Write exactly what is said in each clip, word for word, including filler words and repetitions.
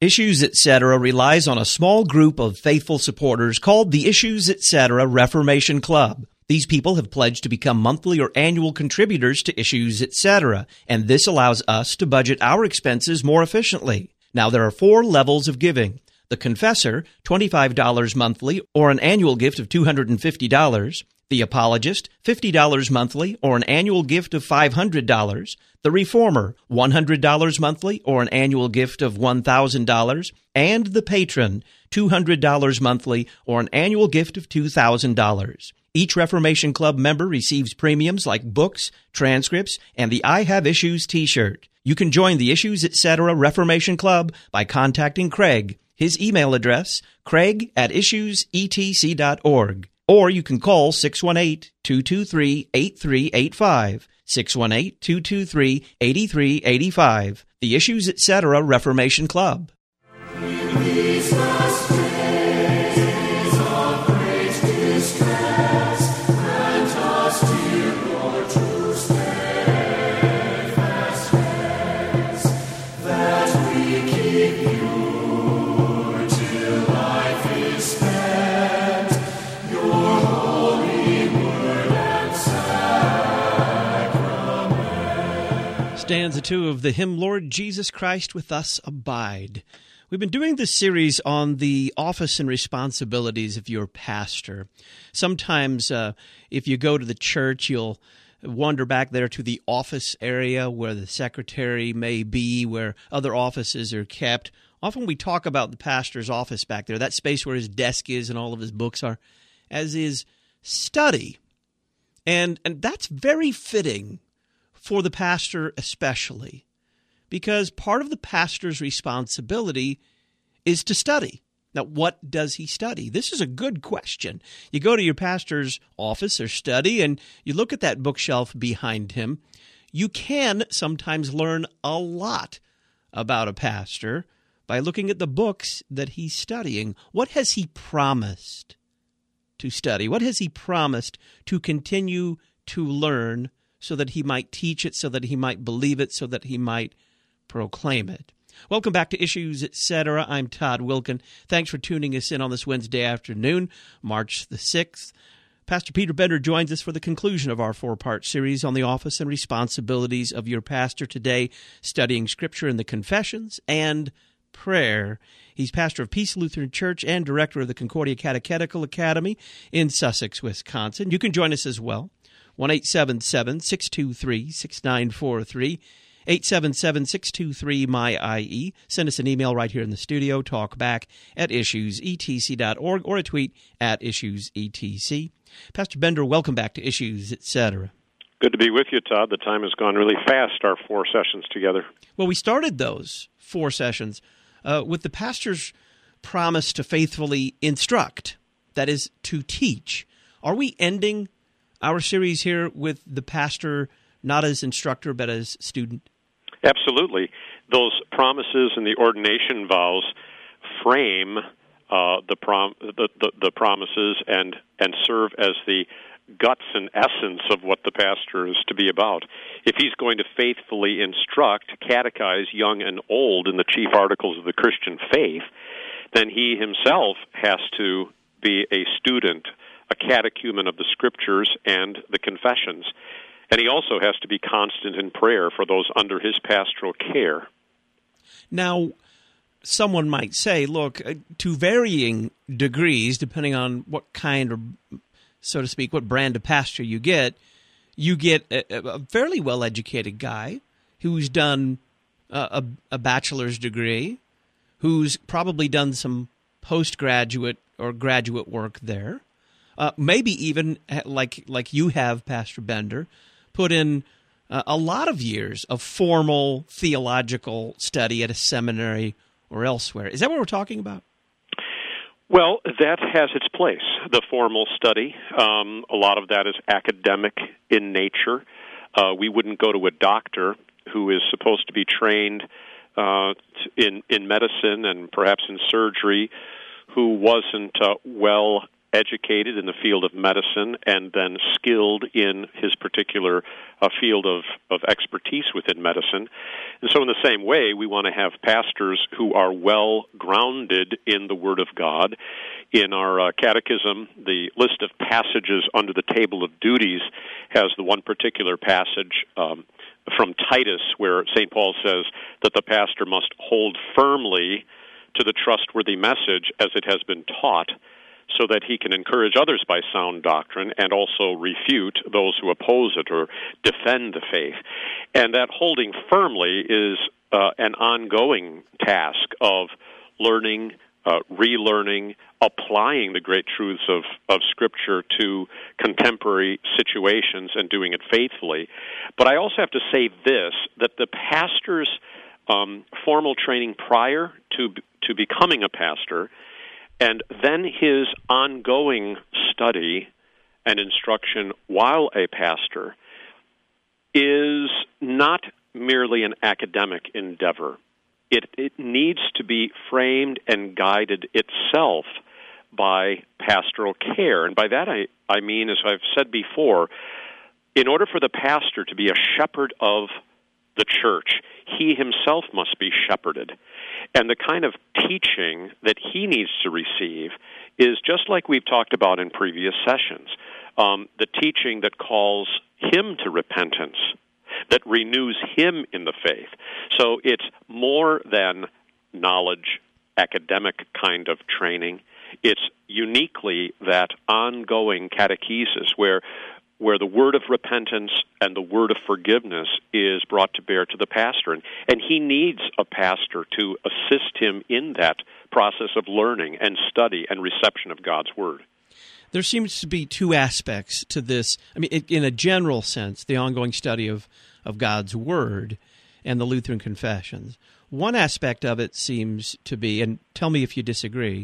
Issues Etc. relies on a small group of faithful supporters called the Issues Etc. Reformation Club. These people have pledged to become monthly or annual contributors to Issues Etc., and this allows us to budget our expenses more efficiently. Now, there are four levels of giving. The Confessor, twenty-five dollars monthly or an annual gift of two hundred fifty dollars. The Apologist, fifty dollars monthly or an annual gift of five hundred dollars. The Reformer, one hundred dollars monthly or an annual gift of one thousand dollars. And the Patron, two hundred dollars monthly or an annual gift of two thousand dollars. Each Reformation Club member receives premiums like books, transcripts, and the I Have Issues t-shirt. You can join the Issues Etc. Reformation Club by contacting Craig. His email address, craig at issues e t c dot org. Or you can call six one eight, two two three, eight three eight five, six one eight, two two three, eight three eight five. The Issues Etc. Reformation Club. Stanza two of the hymn, Lord Jesus Christ with us abide. We've been doing this series on the office and responsibilities of your pastor. Sometimes uh, if you go to the church, you'll wander back there to the office area where the secretary may be, where other offices are kept. Often we talk about the pastor's office back there, that space where his desk is and all of his books are, as his study. And and that's very fitting for the pastor especially, because part of the pastor's responsibility is to study. Now, what does he study? This is a good question. You go to your pastor's office or study, and you look at that bookshelf behind him. You can sometimes learn a lot about a pastor by looking at the books that he's studying. What has he promised to study? What has he promised to continue to learn so that he might teach it, so that he might believe it, so that he might proclaim it? Welcome back to Issues Etc. I'm Todd Wilkin. Thanks for tuning us in on this Wednesday afternoon, March the sixth. Pastor Peter Bender joins us for the conclusion of our four-part series on the office and responsibilities of your pastor today, studying Scripture in the Confessions and prayer. He's pastor of Peace Lutheran Church and director of the Concordia Catechetical Academy in Sussex, Wisconsin. You can join us as well. one eight seven seven, six two three, six nine four three, eight seven seven, six two three, M Y I E. Send us an email right here in the studio, talkback at issues e t c dot org, or a tweet at issues e t c. Pastor Bender, welcome back to Issues Etc. Good to be with you, Todd. The time has gone really fast, our four sessions together. Well, we started those four sessions uh, with the pastor's promise to faithfully instruct, that is, to teach. Are we ending our series here with the pastor not as instructor but as student? Absolutely. Those promises and the ordination vows frame uh, the, prom- the, the the promises and and serve as the guts and essence of what the pastor is to be about. If he's going to faithfully instruct, catechize young and old in the chief articles of the Christian faith, then he himself has to be a student, a catechumen of the Scriptures and the Confessions. And he also has to be constant in prayer for those under his pastoral care. Now, someone might say, look, to varying degrees, depending on what kind or, so to speak, what brand of pastor you get, you get a, a fairly well-educated guy who's done a, a, a bachelor's degree, who's probably done some postgraduate or graduate work there, uh, maybe even like like you have, Pastor Bender, put in uh, a lot of years of formal theological study at a seminary or elsewhere. Is that what we're talking about? Well, that has its place, the formal study. Um, a lot of that is academic in nature. Uh, we wouldn't go to a doctor who is supposed to be trained uh, in, in medicine and perhaps in surgery who wasn't uh, well educated in the field of medicine and then skilled in his particular uh, field of, of expertise within medicine. And so in the same way, we want to have pastors who are well grounded in the Word of God. In our uh, catechism, the list of passages under the table of duties has the one particular passage um, from Titus where Saint Paul says that the pastor must hold firmly to the trustworthy message as it has been taught, so that he can encourage others by sound doctrine and also refute those who oppose it or defend the faith. And that holding firmly is uh, an ongoing task of learning, uh, relearning, applying the great truths of, of Scripture to contemporary situations and doing it faithfully. But I also have to say this, that the pastor's um, formal training prior to to becoming a pastor and then his ongoing study and instruction while a pastor is not merely an academic endeavor. It, it needs to be framed and guided itself by pastoral care. And by that I, I mean, as I've said before, in order for the pastor to be a shepherd of the church, he himself must be shepherded. And the kind of teaching that he needs to receive is just like we've talked about in previous sessions, um, the teaching that calls him to repentance, that renews him in the faith. So it's more than knowledge, academic kind of training. It's uniquely that ongoing catechesis where where the word of repentance and the word of forgiveness is brought to bear to the pastor. And, and he needs a pastor to assist him in that process of learning and study and reception of God's word. There seems to be two aspects to this. I mean, in a general sense, the ongoing study of, of God's word and the Lutheran confessions. One aspect of it seems to be, and tell me if you disagree,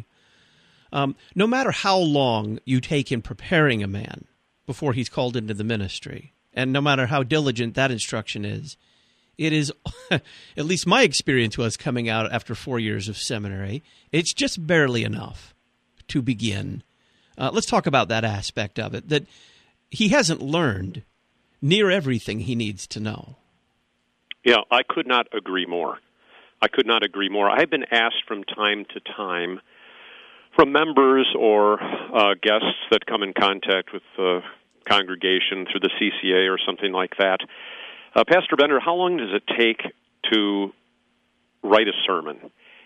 um, no matter how long you take in preparing a man before he's called into the ministry, and no matter how diligent that instruction is, it is, at least my experience was coming out after four years of seminary, it's just barely enough to begin. Uh, let's talk about that aspect of it, that he hasn't learned near everything he needs to know. Yeah, I could not agree more. I could not agree more. I've been asked from time to time from members or uh, guests that come in contact with the congregation through the C C A or something like that, uh, Pastor Bender, how long does it take to write a sermon?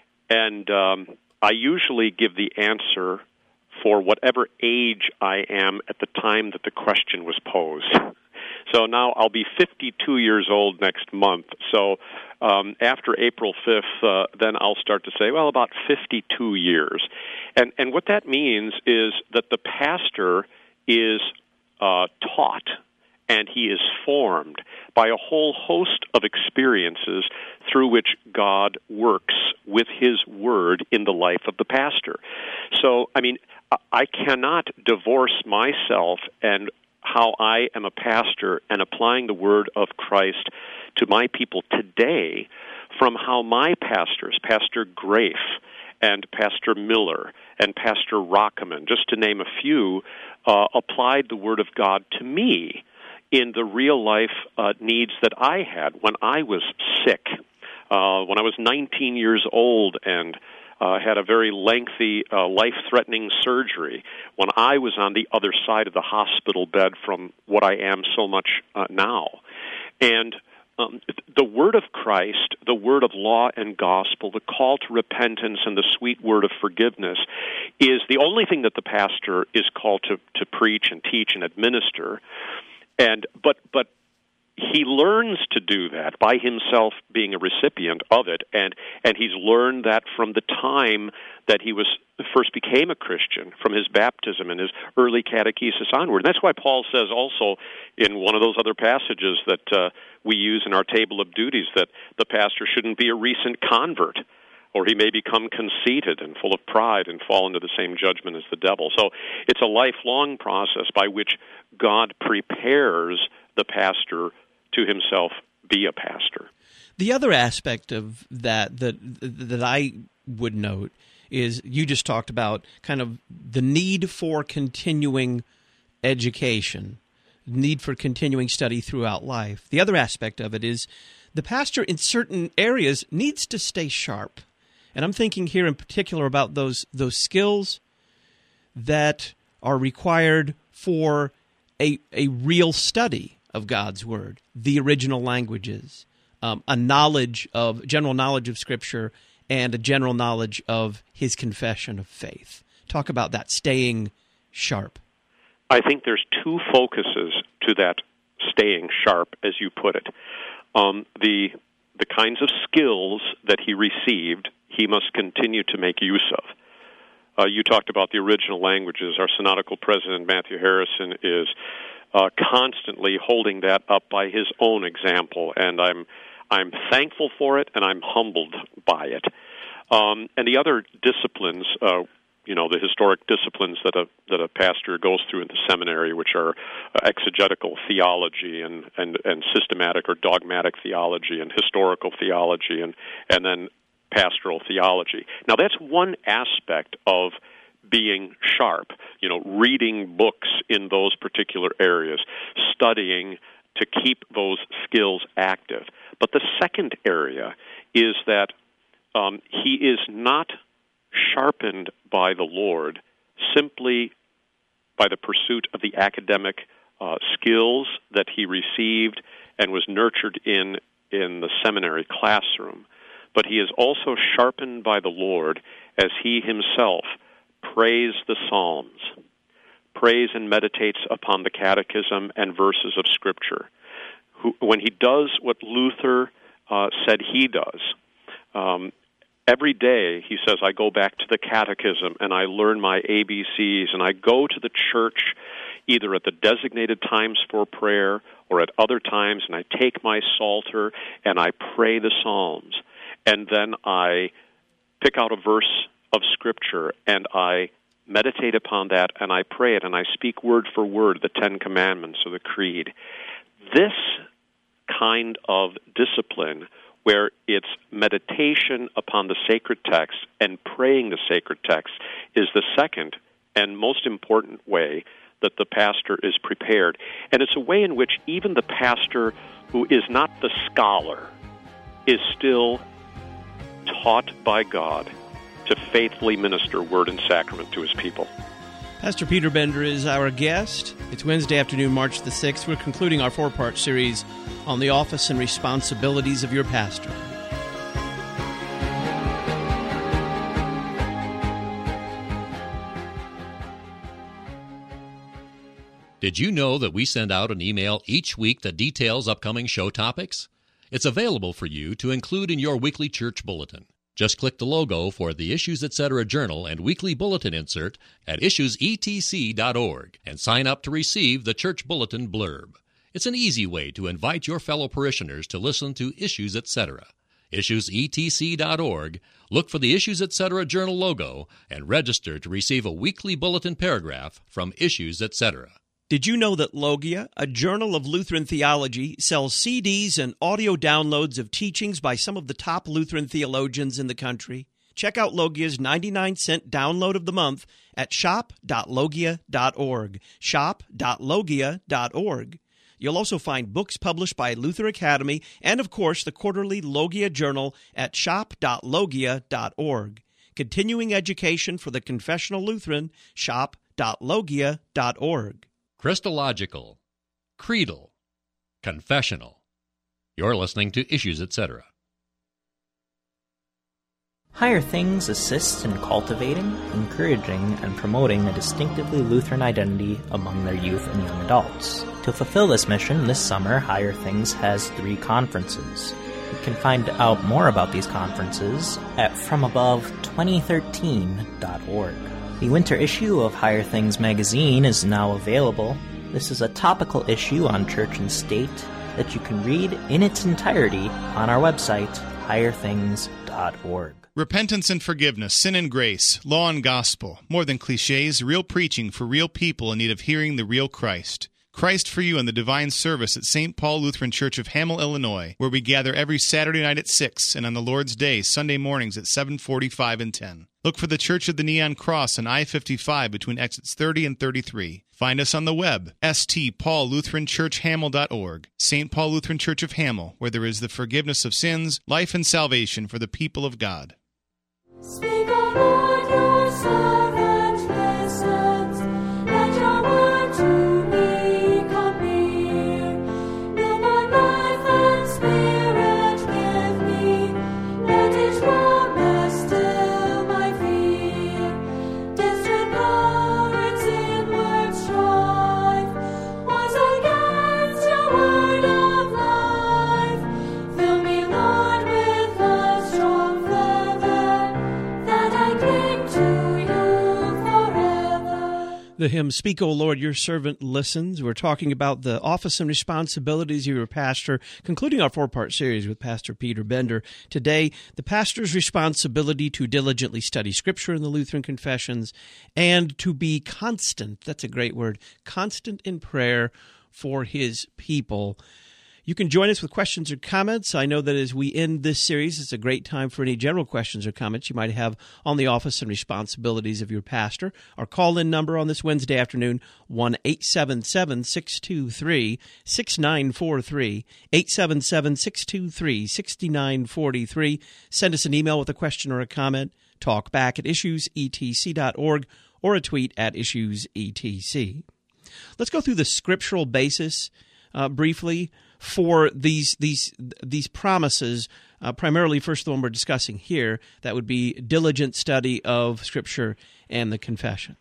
And um, I usually give the answer for whatever age I am at the time that the question was posed. So now I'll be fifty-two years old next month. So um, after April fifth, uh, then I'll start to say, well, about fifty-two years. And and what that means is that the pastor is uh, taught and he is formed by a whole host of experiences through which God works with his word in the life of the pastor. So, I mean, I cannot divorce myself and how I am a pastor and applying the word of Christ to my people today from how my pastors, Pastor Grafe and Pastor Miller and Pastor Rockeman, just to name a few, uh, applied the word of God to me in the real life uh, needs that I had when I was sick, uh, when I was nineteen years old and Uh, had a very lengthy, uh, life-threatening surgery when I was on the other side of the hospital bed from what I am so much uh, now. And um, the word of Christ, the word of law and gospel, the call to repentance and the sweet word of forgiveness is the only thing that the pastor is called to, to preach and teach and administer. And but but he learns to do that by himself being a recipient of it, and, and he's learned that from the time that he was first became a Christian, from his baptism and his early catechesis onward. And that's why Paul says also in one of those other passages that uh, we use in our table of duties that the pastor shouldn't be a recent convert, or he may become conceited and full of pride and fall into the same judgment as the devil. So it's a lifelong process by which God prepares the pastor to himself be a pastor. The other aspect of that that that I would note is you just talked about kind of the need for continuing education, need for continuing study throughout life. The other aspect of it is the pastor in certain areas needs to stay sharp. And I'm thinking here in particular about those those skills that are required for a a real study of God's Word, the original languages, um, a knowledge of, general knowledge of Scripture, and a general knowledge of his confession of faith. Talk about that, staying sharp. I think there's two focuses to that staying sharp, as you put it. Um, the the kinds of skills that he received, he must continue to make use of. Uh, you talked about the original languages. Our synodical president, Matthew Harrison, is uh, constantly holding that up by his own example, and I'm I'm thankful for it, and I'm humbled by it. Um, and the other disciplines, uh, you know, the historic disciplines that a that a pastor goes through in the seminary, which are uh, exegetical theology and, and, and systematic or dogmatic theology and historical theology and, and then pastoral theology. Now, that's one aspect of being sharp, you know, reading books in those particular areas, studying to keep those skills active. But the second area is that um, he is not sharpened by the Lord simply by the pursuit of the academic uh, skills that he received and was nurtured in in the seminary classroom, but he is also sharpened by the Lord as he himself prays the Psalms, prays and meditates upon the catechism and verses of Scripture. Who, when he does what Luther uh, said he does, um, every day, he says, I go back to the catechism and I learn my A B Cs and I go to the church either at the designated times for prayer or at other times, and I take my psalter and I pray the Psalms. And then I pick out a verse of Scripture and I meditate upon that and I pray it and I speak word for word the Ten Commandments or the Creed. This kind of discipline, where it's meditation upon the sacred text and praying the sacred text, is the second and most important way that the pastor is prepared. And it's a way in which even the pastor who is not the scholar is still taught by God to faithfully minister word and sacrament to his people. Pastor Peter Bender is our guest. It's Wednesday afternoon, March the sixth. We're concluding our four-part series on the office and responsibilities of your pastor. Did you know that we send out an email each week that details upcoming show topics? It's available for you to include in your weekly church bulletin. Just click the logo for the Issues Etc. Journal and Weekly Bulletin insert at issues e t c dot org and sign up to receive the Church Bulletin blurb. It's an easy way to invite your fellow parishioners to listen to Issues Etc. issues e t c dot org, look for the Issues Etc. Journal logo, and register to receive a weekly bulletin paragraph from Issues Etc. Did you know that Logia, a journal of Lutheran theology, sells C Ds and audio downloads of teachings by some of the top Lutheran theologians in the country? Check out Logia's ninety-nine cent download of the month at shop dot logia dot org, shop dot logia dot org. You'll also find books published by Luther Academy and, of course, the quarterly Logia Journal at shop dot logia dot org. Continuing education for the confessional Lutheran, shop dot logia dot org. Christological, creedal, confessional. You're listening to Issues Etc. Higher Things assists in cultivating, encouraging, and promoting a distinctively Lutheran identity among their youth and young adults. To fulfill this mission, this summer, Higher Things has three conferences. You can find out more about these conferences at from above twenty thirteen dot org. The winter issue of Higher Things magazine is now available. This is a topical issue on church and state that you can read in its entirety on our website, higher things dot org. Repentance and forgiveness, sin and grace, law and gospel, more than cliches, real preaching for real people in need of hearing the real Christ. Christ for You and the Divine Service at Saint Paul Lutheran Church of Hamel, Illinois, where we gather every Saturday night at six and on the Lord's Day, Sunday mornings at seven forty-five and ten. Look for the Church of the Neon Cross on I fifty-five between exits thirty and thirty-three. Find us on the web, s t paul lutheran church hamel dot org. Saint Paul Lutheran Church of Hamel, where there is the forgiveness of sins, life, and salvation for the people of God. Speak, O Lord, your servant listens. Let your word to me come near. Will my life and spirit give me. Let each promise still my fear. Distant power its inward strife was against your word of life. Fill me, Lord, with love's strong fervor, that I cling to you forever. The hymn, Speak, O Lord, Your Servant Listens. We're talking about the office and responsibilities of your pastor, concluding our four-part series with Pastor Peter Bender. Today, the pastor's responsibility to diligently study Scripture in the Lutheran Confessions and to be constant, that's a great word, constant in prayer for his people. You can join us with questions or comments. I know that as we end this series, it's a great time for any general questions or comments you might have on the office and responsibilities of your pastor. Our call-in number on this Wednesday afternoon, one eight seven seven, six two three, six nine four three, eight seven seven, six two three, six nine four three. Send us an email with a question or a comment, talkback at issues e t c dot org, or a tweet at issues e t c. Let's go through the scriptural basis uh, briefly for these these these promises, uh, primarily first the one we're discussing here, that would be diligent study of Scripture and the Confessions.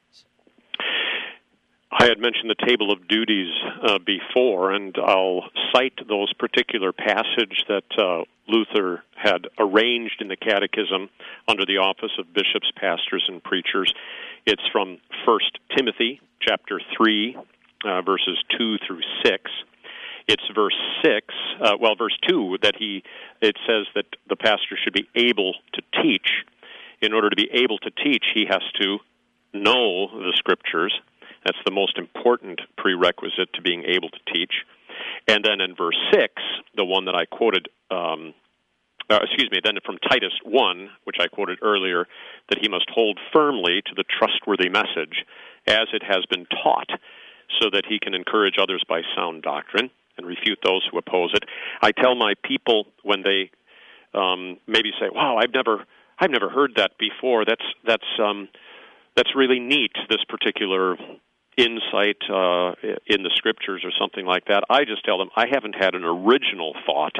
I had mentioned the table of duties uh, before, and I'll cite those particular passages that uh, Luther had arranged in the Catechism under the office of bishops, pastors, and preachers. It's from First Timothy chapter three, uh, verses two through six. It's verse six, uh, well, verse two, that he, it says that the pastor should be able to teach. In order to be able to teach, he has to know the Scriptures. That's the most important prerequisite to being able to teach. And then in verse six, the one that I quoted, um, uh, excuse me, then from Titus one, which I quoted earlier, that he must hold firmly to the trustworthy message as it has been taught, so that he can encourage others by sound doctrine and refute those who oppose it. I tell my people when they um, maybe say, "Wow, I've never, I've never heard that before. That's that's um, that's really neat. This particular insight uh, in the Scriptures or something like that." I just tell them, I haven't had an original thought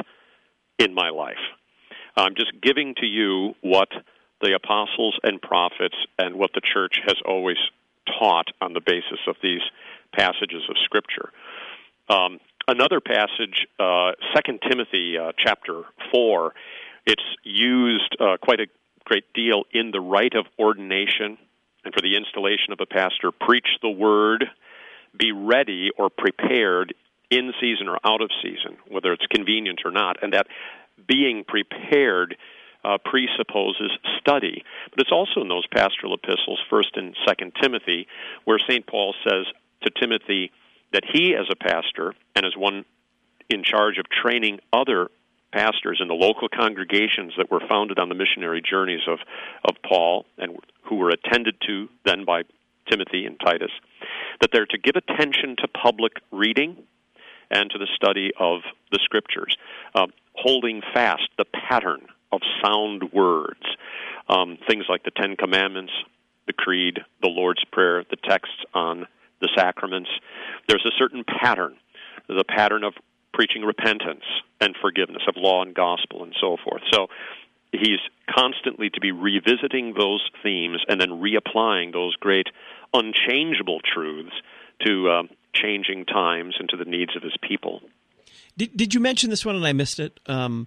in my life. I'm just giving to you what the apostles and prophets and what the church has always taught on the basis of these passages of Scripture. Um, another passage, uh, Second Timothy uh, chapter four, it's used uh, quite a great deal in the rite of ordination and for the installation of a pastor. Preach the word, be ready or prepared in season or out of season, whether it's convenient or not, and that being prepared uh, presupposes study. But it's also in those pastoral epistles, First and Second Timothy, where Saint Paul says to Timothy that he, as a pastor and as one in charge of training other pastors in the local congregations that were founded on the missionary journeys of, of Paul and who were attended to then by Timothy and Titus, that they're to give attention to public reading and to the study of the Scriptures, uh, holding fast the pattern of sound words, um, things like the Ten Commandments, the Creed, the Lord's Prayer, the texts on the sacraments. There's a certain pattern, the pattern of preaching repentance and forgiveness, of law and gospel and so forth. So he's constantly to be revisiting those themes and then reapplying those great unchangeable truths to uh, changing times and to the needs of his people. Did, did you mention this one and I missed it? Um,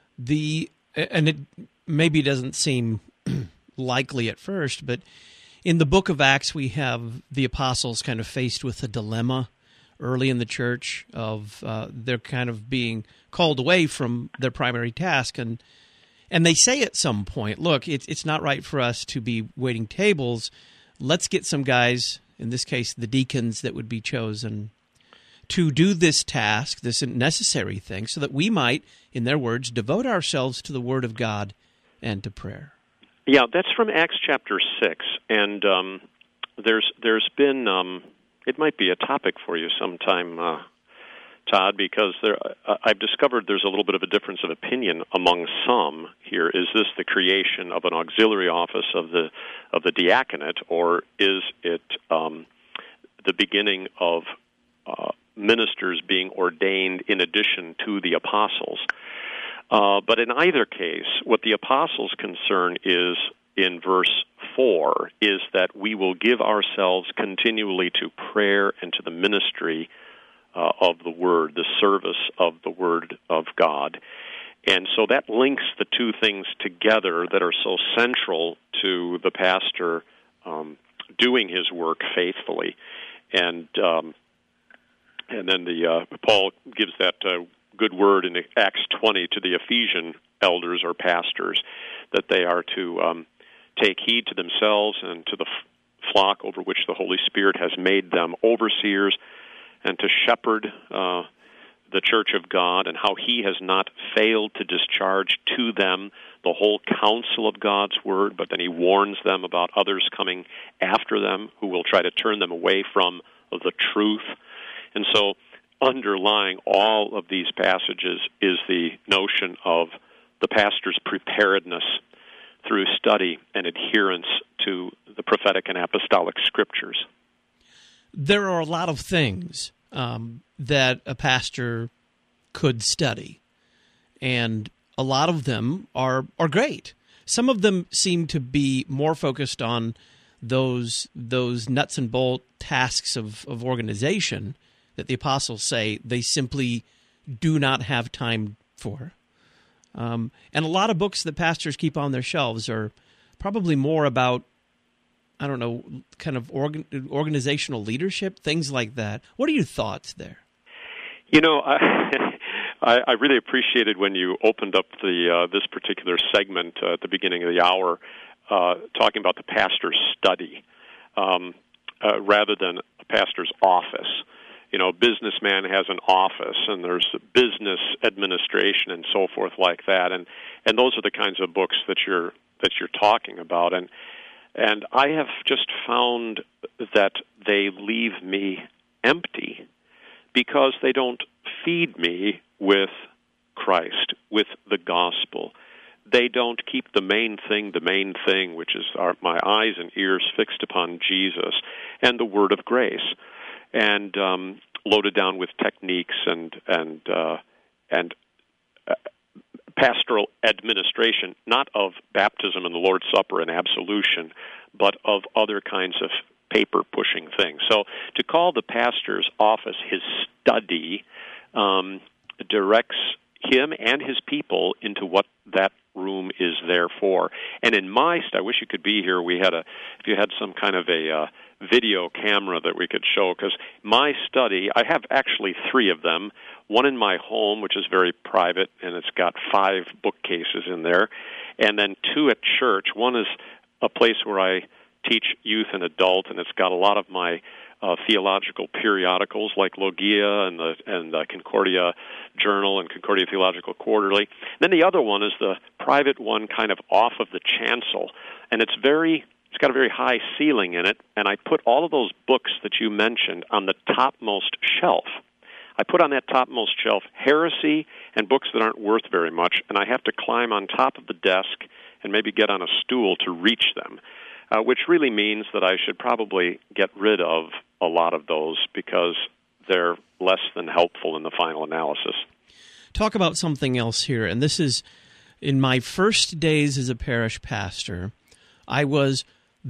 the and it maybe doesn't seem likely at first, but in the book of Acts we have the apostles kind of faced with a dilemma early in the church of uh, they're kind of being called away from their primary task, and and they say at some point, look, it's it's not right for us to be waiting tables. Let's get some guys, in this case the deacons, that would be chosen to do this task, this necessary thing, so that we might, in their words, devote ourselves to the Word of God and to prayer. Yeah, that's from Acts chapter six, and um, there's there's been um, it might be a topic for you sometime, uh, Todd, because there uh, I've discovered there's a little bit of a difference of opinion among some here. Is this the creation of an auxiliary office of the of the diaconate, or is it um, the beginning of uh, ministers being ordained in addition to the apostles? Uh, but in either case, what the apostles' concern is in verse four is that we will give ourselves continually to prayer and to the ministry uh, of the Word, the service of the Word of God. And so that links the two things together that are so central to the pastor um, doing his work faithfully. And um, and then the uh, Paul gives that uh, good word in Acts twenty to the Ephesian elders or pastors, that they are to um, take heed to themselves and to the f- flock over which the Holy Spirit has made them overseers, and to shepherd uh, the church of God, and how he has not failed to discharge to them the whole counsel of God's word, but then he warns them about others coming after them who will try to turn them away from the truth. And so underlying all of these passages is the notion of the pastor's preparedness through study and adherence to the prophetic and apostolic scriptures. There are a lot of things um, that a pastor could study, and a lot of them are are great. Some of them seem to be more focused on those those nuts and bolt tasks of, of organization that the apostles say they simply do not have time for. Um, and a lot of books that pastors keep on their shelves are probably more about, I don't know, kind of organ, organizational leadership, things like that. What are your thoughts there? You know, I, I really appreciated when you opened up the uh, this particular segment uh, at the beginning of the hour, uh, talking about the pastor's study um, uh, rather than a pastor's office. You know, a businessman has an office, and there's business administration and so forth like that, and and those are the kinds of books that you're that you're talking about, and and I have just found that they leave me empty because they don't feed me with Christ, with the gospel. They don't keep the main thing the main thing, which is our, my eyes and ears fixed upon Jesus and the word of grace, and um, loaded down with techniques and and uh, and uh, pastoral administration, not of baptism and the Lord's Supper and absolution, but of other kinds of paper-pushing things. So to call the pastor's office his study um, directs him and his people into what that room is there for. And in my st- I wish you could be here. We had a if you had some kind of a uh, video camera that we could show, because my study, I have actually three of them. One in my home, which is very private, and it's got five bookcases in there, and then two at church. One is a place where I teach youth and adult, and it's got a lot of my uh, theological periodicals like Logia and the and the Concordia Journal and Concordia Theological Quarterly. Then the other one is the private one, kind of off of the chancel, and it's very it's got a very high ceiling in it, and I put all of those books that you mentioned on the topmost shelf. I put on that topmost shelf heresy and books that aren't worth very much, and I have to climb on top of the desk and maybe get on a stool to reach them. Uh, which really means that I should probably get rid of a lot of those because they're less than helpful in the final analysis. Talk about something else here, and this is, in my first days as a parish pastor, I was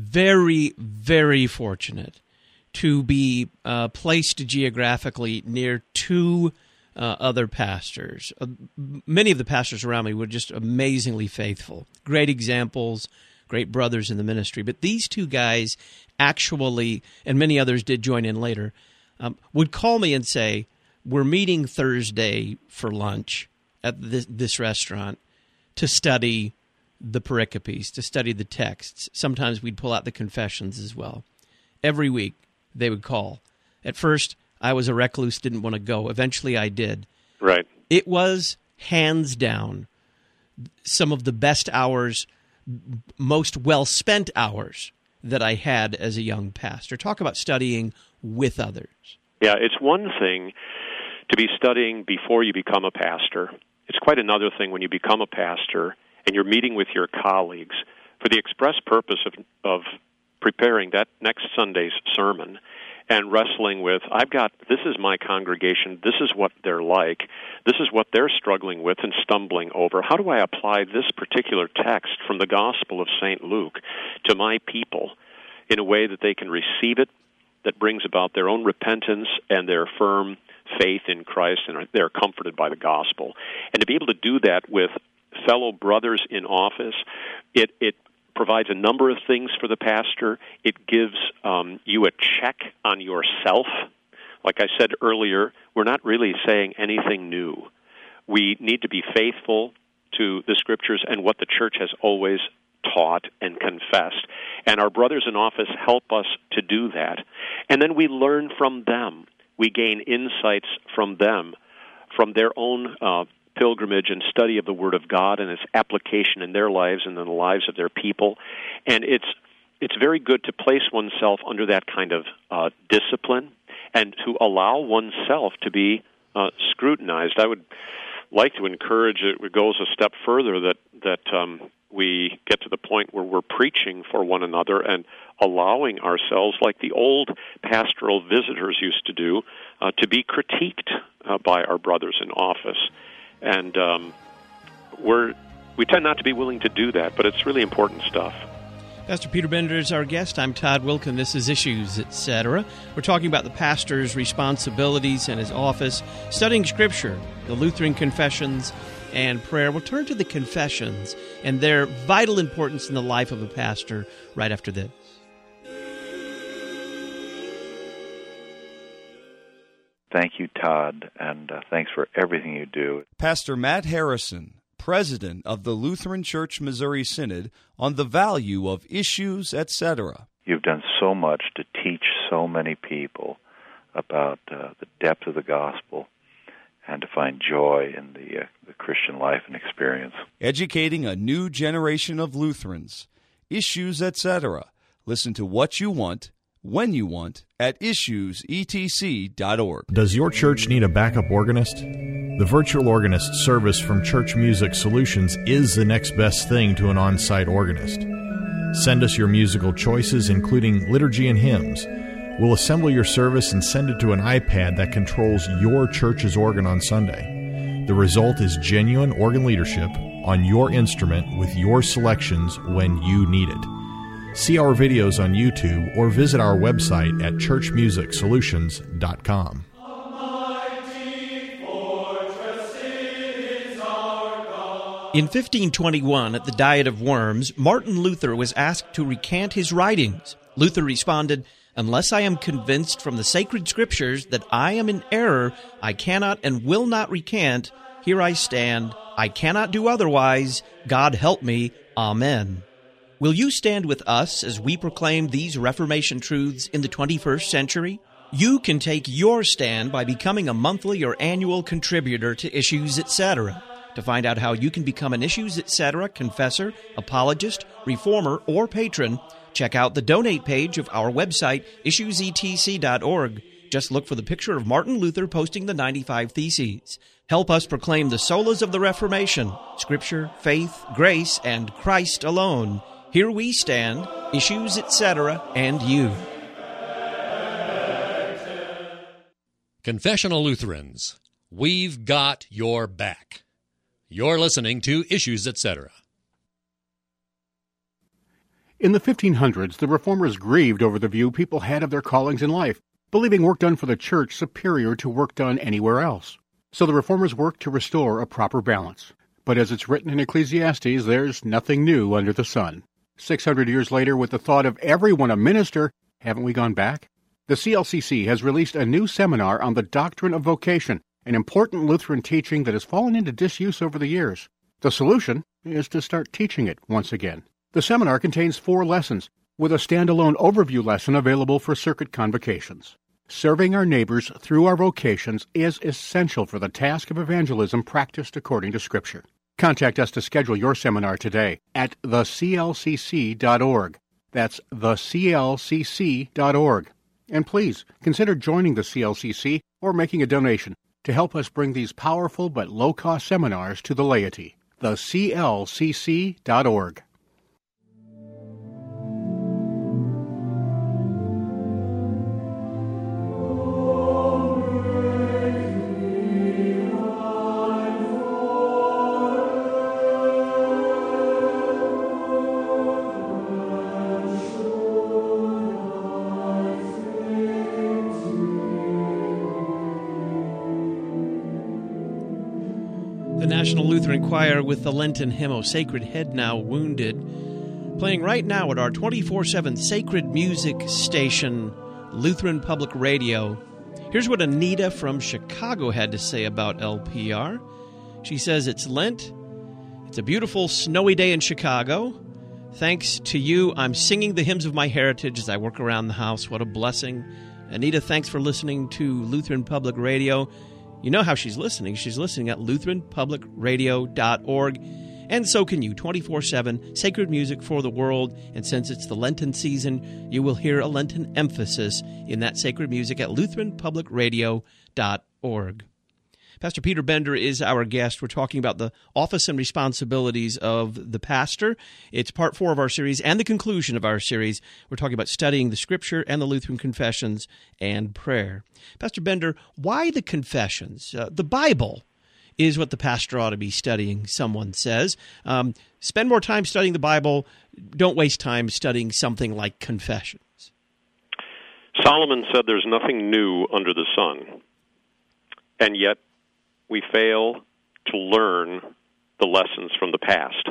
very, very fortunate to be uh, placed geographically near two uh, other pastors. Uh, many of the pastors around me were just amazingly faithful, great examples, great brothers in the ministry. But these two guys actually, and many others did join in later, um, would call me and say, we're meeting Thursday for lunch at this, this restaurant to study the pericopes, to study the texts. Sometimes we'd pull out the confessions as well. Every week they would call. At first, I was a recluse, didn't want to go. Eventually I did. Right. It was, hands down, some of the best hours, most well-spent hours that I had as a young pastor. Talk about studying with others. Yeah, it's one thing to be studying before you become a pastor. It's quite another thing when you become a pastor and you're meeting with your colleagues for the express purpose of, of preparing that next Sunday's sermon and wrestling with, I've got, this is my congregation, this is what they're like, this is what they're struggling with and stumbling over. How do I apply this particular text from the Gospel of Saint Luke to my people in a way that they can receive it, that brings about their own repentance and their firm faith in Christ, and they're comforted by the gospel. And to be able to do that with fellow brothers in office, it, it provides a number of things for the pastor. It gives um, you a check on yourself. Like I said earlier, we're not really saying anything new. We need to be faithful to the Scriptures and what the church has always taught and confessed. And our brothers in office help us to do that. And then we learn from them. We gain insights from them, from their own uh, pilgrimage and study of the Word of God and its application in their lives and in the lives of their people. And it's it's very good to place oneself under that kind of uh, discipline and to allow oneself to be uh, scrutinized. I would like to encourage it goes a step further that that um, we get to the point where we're preaching for one another and allowing ourselves, like the old pastoral visitors used to do, uh, to be critiqued uh, by our brothers in office. And um, we're we tend not to be willing to do that, but it's really important stuff. Pastor Peter Bender is our guest. I'm Todd Wilken. This is Issues, et cetera. We're talking about the pastor's responsibilities and his office, studying Scripture, the Lutheran confessions, and prayer. We'll turn to the confessions and their vital importance in the life of a pastor right after this. Thank you, Todd, and uh, thanks for everything you do. Pastor Matt Harrison, President of the Lutheran Church Missouri Synod, on the value of Issues, et cetera. You've done so much to teach so many people about uh, the depth of the gospel and to find joy in the, uh, the Christian life and experience. Educating a new generation of Lutherans. Issues, et cetera. Listen to what you want, when you want, at issues e t c dot org. Does your church need a backup organist? The virtual organist service from Church Music Solutions is the next best thing to an on-site organist. Send us your musical choices, including liturgy and hymns. We'll assemble your service and send it to an iPad that controls your church's organ on Sunday. The result is genuine organ leadership on your instrument with your selections when you need it. See our videos on YouTube or visit our website at church music solutions dot com. In fifteen twenty-one, at the Diet of Worms, Martin Luther was asked to recant his writings. Luther responded, "Unless I am convinced from the sacred scriptures that I am in error, I cannot and will not recant. Here I stand. I cannot do otherwise. God help me. Amen." Will you stand with us as we proclaim these Reformation truths in the twenty-first century? You can take your stand by becoming a monthly or annual contributor to Issues, et cetera. To find out how you can become an Issues, et cetera confessor, apologist, reformer, or patron, check out the donate page of our website, issues e t c dot org. Just look for the picture of Martin Luther posting the ninety-five Theses. Help us proclaim the solas of the Reformation, Scripture, faith, grace, and Christ alone. Here we stand, Issues, et cetera, and you. Confessional Lutherans, we've got your back. You're listening to Issues, et cetera. In the fifteen hundreds, the Reformers grieved over the view people had of their callings in life, believing work done for the church superior to work done anywhere else. So the Reformers worked to restore a proper balance. But as it's written in Ecclesiastes, there's nothing new under the sun. Six hundred years later, with the thought of everyone a minister, haven't we gone back? The C L C C has released a new seminar on the doctrine of vocation, an important Lutheran teaching that has fallen into disuse over the years. The solution is to start teaching it once again. The seminar contains four lessons, with a standalone overview lesson available for circuit convocations. Serving our neighbors through our vocations is essential for the task of evangelism practiced according to Scripture. Contact us to schedule your seminar today at the c l c c dot org. That's the c l c c dot org. And please consider joining the C L C C or making a donation to help us bring these powerful but low-cost seminars to the laity. the c l c c dot org. National Lutheran Choir with the Lenten hymn, O Sacred Head Now Wounded, playing right now at our twenty-four seven sacred music station, Lutheran Public Radio. Here's what Anita from Chicago had to say about L P R. She says, it's Lent. It's a beautiful snowy day in Chicago. Thanks to you, I'm singing the hymns of my heritage as I work around the house. What a blessing. Anita, thanks for listening to Lutheran Public Radio. You know how she's listening. She's listening at lutheran public radio dot org. And so can you, twenty-four seven, sacred music for the world. And since it's the Lenten season, you will hear a Lenten emphasis in that sacred music at lutheran public radio dot org. Pastor Peter Bender is our guest. We're talking about the office and responsibilities of the pastor. It's part four of our series and the conclusion of our series. We're talking about studying the Scripture and the Lutheran confessions and prayer. Pastor Bender, why the confessions? Uh, the Bible is what the pastor ought to be studying, someone says. Um, spend more time studying the Bible. Don't waste time studying something like confessions. Solomon said there's nothing new under the sun, and yet we fail to learn the lessons from the past.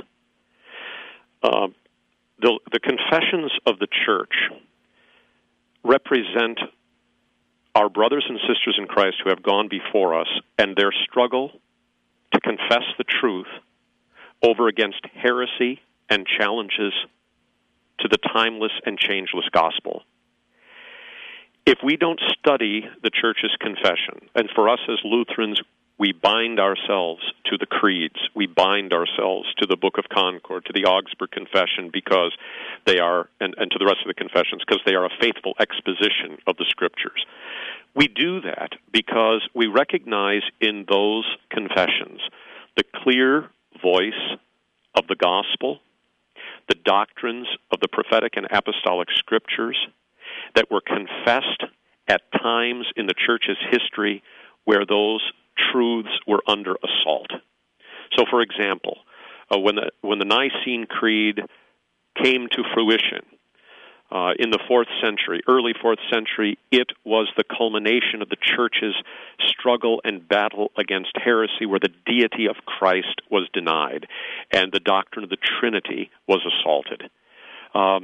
Uh, the, the confessions of the church represent our brothers and sisters in Christ who have gone before us and their struggle to confess the truth over against heresy and challenges to the timeless and changeless gospel. If we don't study the church's confession, and for us as Lutherans, we bind ourselves to the creeds. We bind ourselves to the Book of Concord, to the Augsburg Confession, because they are, and, and to the rest of the confessions, because they are a faithful exposition of the Scriptures. We do that because we recognize in those confessions the clear voice of the gospel, the doctrines of the prophetic and apostolic Scriptures that were confessed at times in the church's history where those truths were under assault. So, for example, uh, when the when the Nicene Creed came to fruition uh, in the fourth century, early fourth century, it was the culmination of the church's struggle and battle against heresy, where the deity of Christ was denied and the doctrine of the Trinity was assaulted. Um,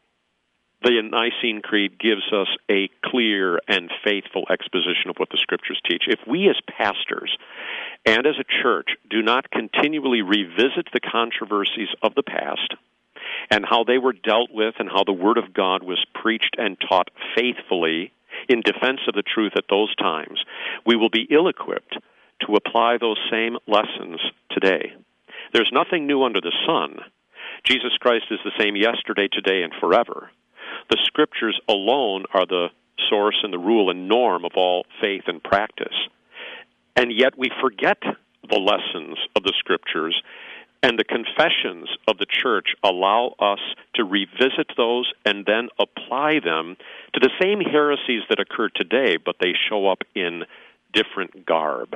The Nicene Creed gives us a clear and faithful exposition of what the Scriptures teach. If we as pastors and as a church do not continually revisit the controversies of the past and how they were dealt with and how the Word of God was preached and taught faithfully in defense of the truth at those times, we will be ill-equipped to apply those same lessons today. There's nothing new under the sun. Jesus Christ is the same yesterday, today, and forever. The Scriptures alone are the source and the rule and norm of all faith and practice. And yet we forget the lessons of the Scriptures, and the confessions of the church allow us to revisit those and then apply them to the same heresies that occur today, but they show up in different garb.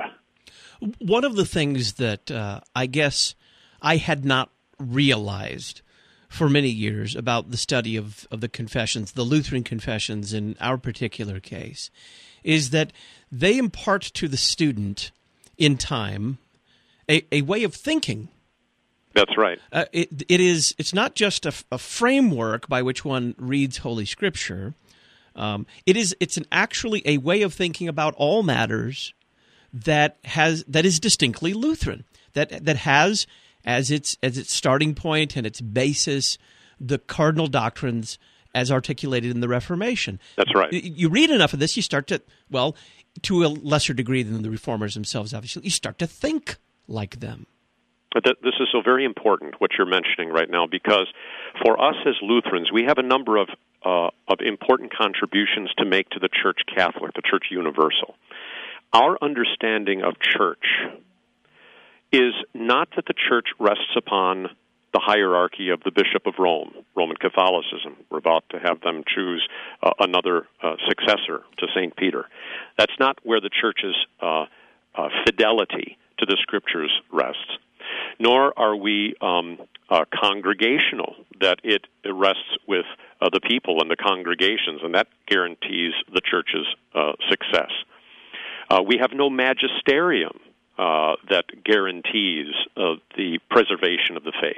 One of the things that uh, I guess I had not realized for many years about the study of, of the confessions, the Lutheran confessions in our particular case, is that they impart to the student in time a, a way of thinking. That's right. Uh, it, it is, it's not just a, a framework by which one reads Holy Scripture. Um, it is, it's an actually a way of thinking about all matters that has that is distinctly Lutheran, that that has as its as its starting point and its basis the cardinal doctrines as articulated in the Reformation. That's right. You read enough of this, you start to, well, to a lesser degree than the Reformers themselves, obviously, you start to think like them. But th- this is so very important, what you're mentioning right now, because for us as Lutherans, we have a number of uh, of important contributions to make to the Church Catholic, the Church Universal. Our understanding of church is not that the church rests upon the hierarchy of the Bishop of Rome, Roman Catholicism. We're about to have them choose uh, another uh, successor to Saint Peter. That's not where the church's uh, uh, fidelity to the Scriptures rests. Nor are we um, uh, congregational, that it rests with uh, the people and the congregations, and that guarantees the church's uh, success. Uh, we have no magisterium uh, that guarantees uh, the preservation of the faith.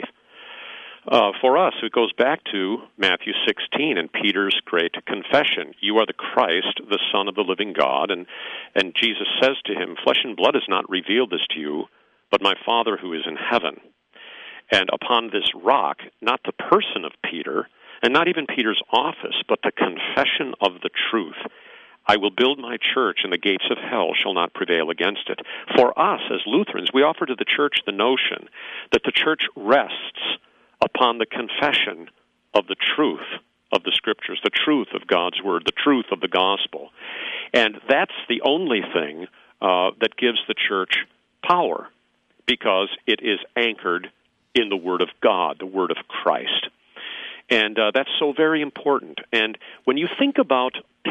Uh, for us, it goes back to Matthew sixteen and Peter's great confession. You are the Christ, the Son of the living God. And, and Jesus says to him, flesh and blood has not revealed this to you, but my Father who is in heaven. And upon this rock, not the person of Peter, and not even Peter's office, but the confession of the truth, I will build my church, and the gates of hell shall not prevail against it. For us, as Lutherans, we offer to the church the notion that the church rests upon the confession of the truth of the Scriptures, the truth of God's Word, the truth of the gospel. And that's the only thing uh, that gives the church power, because it is anchored in the Word of God, the Word of Christ. And uh, that's so very important. And when you think about,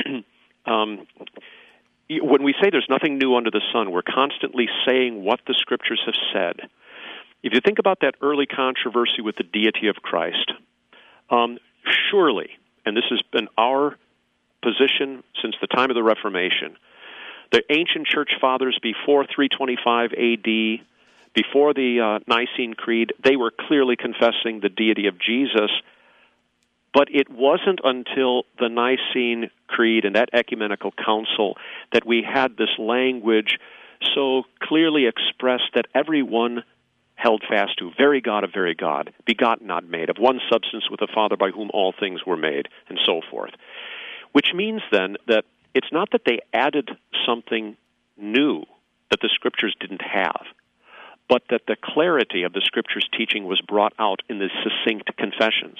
um, when we say there's nothing new under the sun, we're constantly saying what the Scriptures have said. If you think about that early controversy with the deity of Christ, um, surely, and this has been our position since the time of the Reformation, the ancient church fathers before three twenty-five A D, before the uh, Nicene Creed, they were clearly confessing the deity of Jesus, but it wasn't until the Nicene Creed and that ecumenical council that we had this language so clearly expressed that everyone held fast to, very God of very God, begotten, not made, of one substance with the Father by whom all things were made, and so forth. Which means then that it's not that they added something new that the Scriptures didn't have, but that the clarity of the Scriptures' teaching was brought out in the succinct confessions.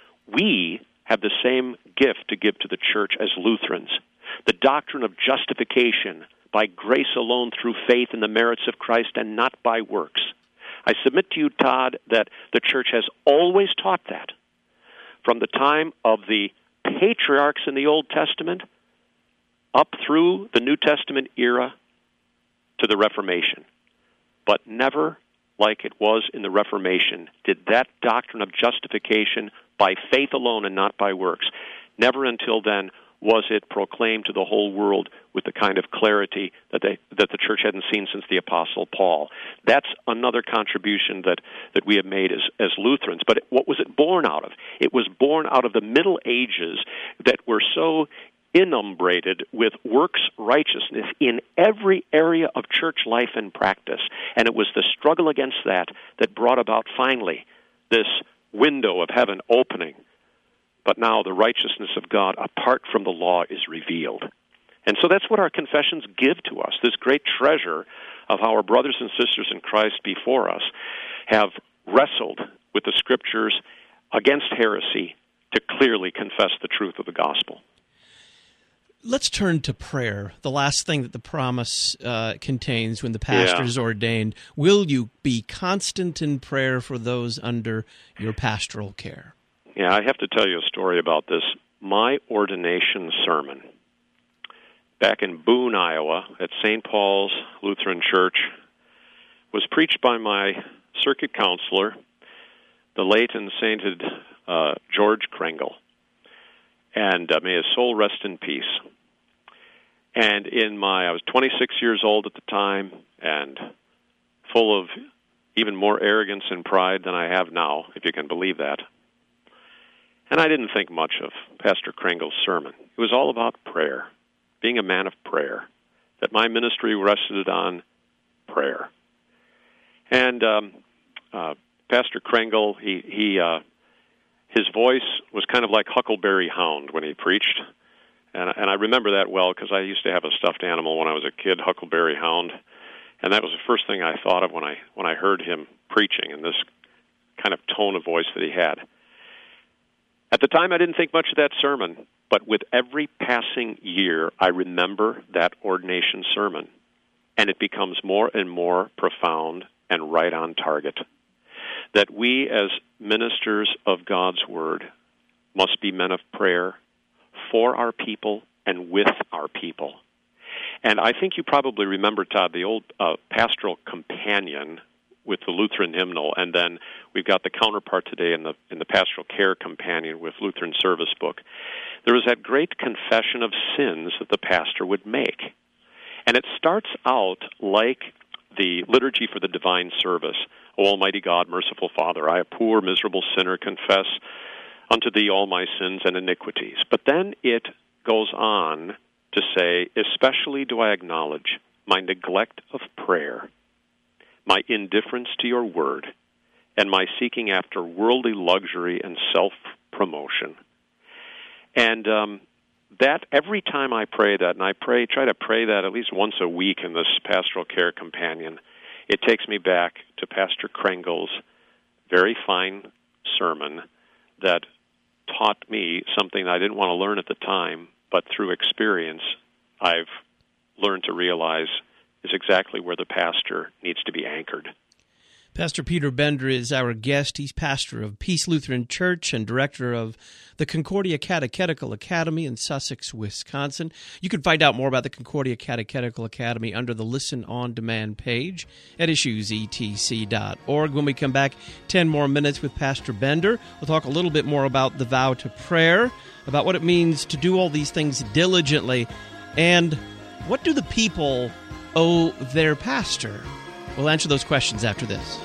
We have the same gift to give to the church as Lutherans, the doctrine of justification by grace alone through faith in the merits of Christ and not by works. I submit to you, Todd, that the church has always taught that, from the time of the patriarchs in the Old Testament up through the New Testament era to the Reformation. But never, like it was in the Reformation, did that doctrine of justification by faith alone and not by works, never until then was it proclaimed to the whole world with the kind of clarity that they, that the church hadn't seen since the Apostle Paul. That's another contribution that, that we have made as, as Lutherans. But what was it born out of? It was born out of the Middle Ages that were so inumbrated with works righteousness in every area of church life and practice. And it was the struggle against that that brought about finally this window of heaven opening. But now the righteousness of God apart from the law is revealed. And so that's what our confessions give to us, this great treasure of how our brothers and sisters in Christ before us have wrestled with the Scriptures against heresy to clearly confess the truth of the gospel. Let's turn to prayer, the last thing that the promise uh, contains when the pastor is Yeah. ordained. Will you be constant in prayer for those under your pastoral care? Yeah, I have to tell you a story about this. My ordination sermon back in Boone, Iowa, at Saint Paul's Lutheran Church, was preached by my circuit counselor, the late and sainted uh, George Kringle. And uh, may his soul rest in peace. And in my, I was twenty-six years old at the time, and full of even more arrogance and pride than I have now, if you can believe that. And I didn't think much of Pastor Kringle's sermon. It was all about prayer, being a man of prayer, that my ministry rested on prayer. And um, uh, Pastor Kringle, he he uh, his voice was kind of like Huckleberry Hound when he preached. And, and I remember that well because I used to have a stuffed animal when I was a kid, Huckleberry Hound. And that was the first thing I thought of when I when I heard him preaching and this kind of tone of voice that he had. At the time, I didn't think much of that sermon, but with every passing year, I remember that ordination sermon, and it becomes more and more profound and right on target. That we as ministers of God's Word must be men of prayer for our people and with our people. And I think you probably remember, Todd, the old uh, pastoral companion with the Lutheran hymnal, and then we've got the counterpart today in the in the pastoral care companion with Lutheran service book. There was that great confession of sins that the pastor would make. And it starts out like the liturgy for the divine service. O Almighty God, merciful Father, I, a poor, miserable sinner, confess unto thee all my sins and iniquities. But then it goes on to say, especially do I acknowledge my neglect of prayer, my indifference to your word, and my seeking after worldly luxury and self-promotion. And um, that, every time I pray that, and I pray, try to pray that at least once a week in this pastoral care companion, it takes me back to Pastor Krengel's very fine sermon that taught me something I didn't want to learn at the time, but through experience I've learned to realize is exactly where the pastor needs to be anchored. Pastor Peter Bender is our guest. He's pastor of Peace Lutheran Church and director of the Concordia Catechetical Academy in Sussex, Wisconsin. You can find out more about the Concordia Catechetical Academy under the Listen On Demand page at issues e t c dot org. When we come back, ten more minutes with Pastor Bender, we'll talk a little bit more about the vow to prayer, about what it means to do all these things diligently, and what do the people owe their pastor? We'll answer those questions after this.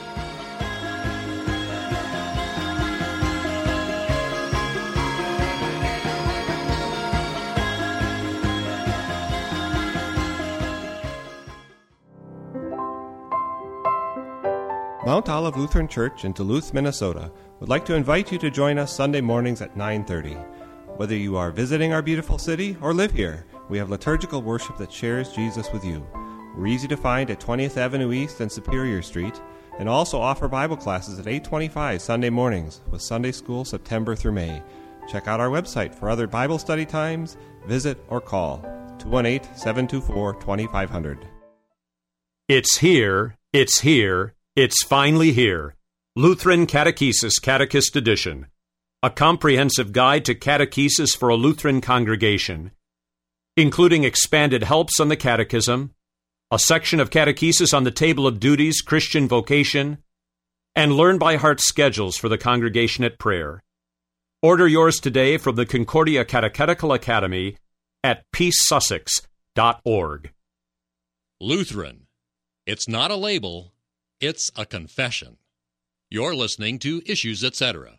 Mount Olive Lutheran Church in Duluth, Minnesota would like to invite you to join us Sunday mornings at nine thirty. Whether you are visiting our beautiful city or live here, we have liturgical worship that shares Jesus with you. We're easy to find at twentieth Avenue East and Superior Street, and also offer Bible classes at eight twenty-five Sunday mornings with Sunday School September through May. Check out our website for other Bible study times, visit, or call two one eight, seven two four, two five zero zero. It's here, it's here, it's finally here. Lutheran Catechesis Catechist Edition, a comprehensive guide to catechesis for a Lutheran congregation, including expanded helps on the catechism, a section of catechesis on the table of duties, Christian vocation, and learn-by-heart schedules for the congregation at prayer. Order yours today from the Concordia Catechetical Academy at peace sussex dot org. Lutheran. It's not a label, it's a confession. You're listening to Issues, et cetera.